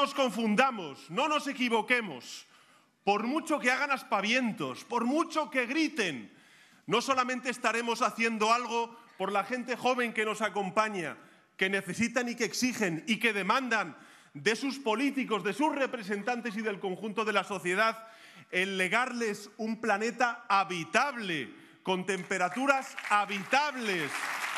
nos confundamos, no nos equivoquemos. Por mucho que hagan aspavientos, por mucho que griten, no solamente estaremos haciendo algo por la gente joven que nos acompaña, que necesitan y que exigen y que demandan de sus políticos, de sus representantes y del conjunto de la sociedad, el legarles un planeta habitable, con temperaturas habitables,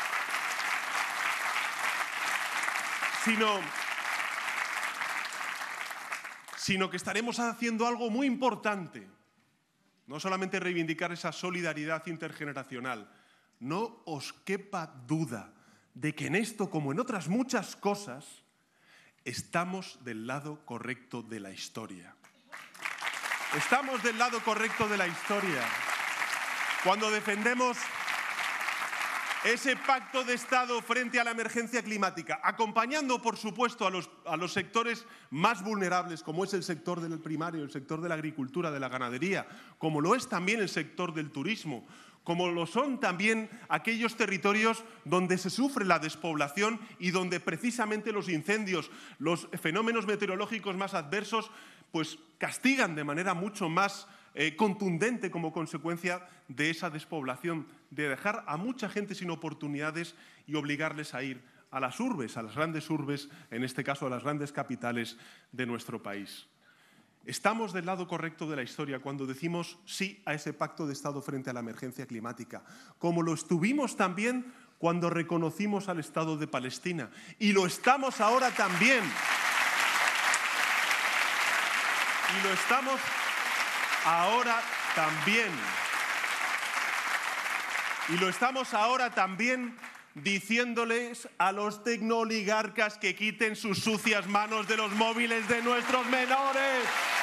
sino que estaremos haciendo algo muy importante. No solamente reivindicar esa solidaridad intergeneracional. No os quepa duda de que en esto, como en otras muchas cosas, estamos del lado correcto de la historia. Estamos del lado correcto de la historia. Cuando defendemos ese pacto de Estado frente a la emergencia climática, acompañando, por supuesto, a los sectores más vulnerables, como es el sector del primario, el sector de la agricultura, de la ganadería, como lo es también el sector del turismo, como lo son también aquellos territorios donde se sufre la despoblación y donde precisamente los incendios, los fenómenos meteorológicos más adversos, pues castigan de manera mucho más contundente como consecuencia de esa despoblación, de dejar a mucha gente sin oportunidades y obligarles a ir a las urbes, a las grandes urbes, en este caso a las grandes capitales de nuestro país. Estamos del lado correcto de la historia cuando decimos sí a ese pacto de Estado frente a la emergencia climática, como lo estuvimos también cuando reconocimos al Estado de Palestina, y lo estamos ahora también. Y lo estamos ahora también. Y lo estamos ahora también diciéndoles a los tecnooligarcas que quiten sus sucias manos de los móviles de nuestros menores.